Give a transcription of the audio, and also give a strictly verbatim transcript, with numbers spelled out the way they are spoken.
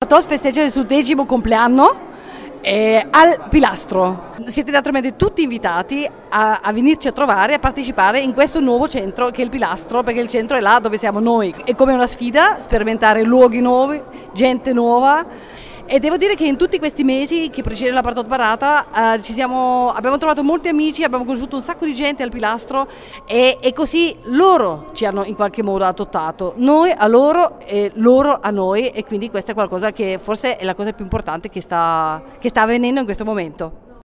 Paratot festeggia il suo decimo compleanno eh, al Pilastro. Siete naturalmente tutti invitati a, a venirci a trovare, a partecipare in questo nuovo centro che è il Pilastro, perché il centro è là dove siamo noi. È come una sfida, sperimentare luoghi nuovi, gente nuova. E devo dire che in tutti questi mesi che precedono la Paratot Barata eh, ci siamo, abbiamo trovato molti amici, abbiamo conosciuto un sacco di gente al Pilastro e, e così loro ci hanno in qualche modo adottato, noi a loro e loro a noi, e quindi questa è qualcosa che forse è la cosa più importante che sta, che sta avvenendo in questo momento.